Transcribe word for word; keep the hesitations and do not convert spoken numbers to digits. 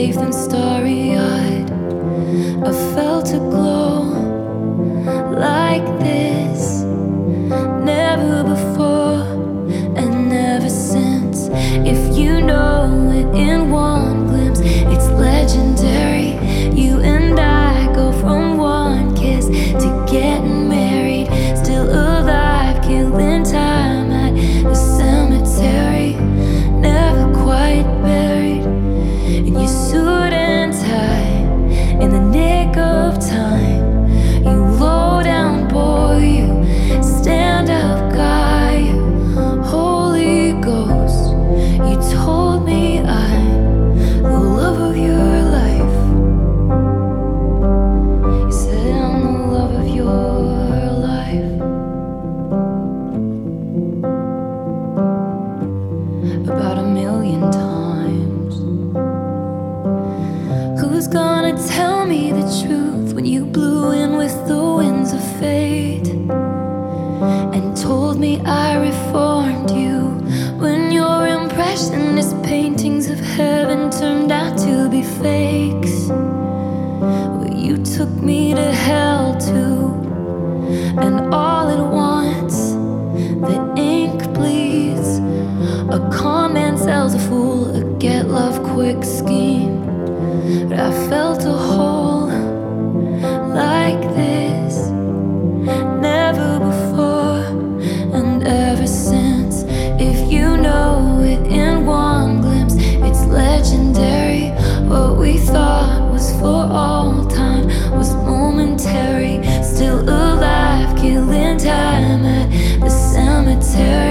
safe and starry-eyed. I felt a glow like this, never before and never since. If you know it in one glimpse, it's legendary. You and I go from one kiss to getting married, still alive, killing time at the cemetery, never quite buried in your suit and tie. In the nick of time, you low down boy, you stand up guy, you Holy Ghost. You told me I'm the love of your life. You said I'm the love of your life. About a million times. Who's gonna tell me the truth when you blew in with the winds of fate and told me I reformed you, when your impressionist paintings of heaven turned out to be fakes? Well, you took me to hell too, and all at once the ink bleeds. A con man sells a fool a get love quick scheme. But I felt a hole like this, never before and ever since. If you know it in one glimpse, it's legendary. What we thought was for all time was momentary, still alive, killing time at the cemetery.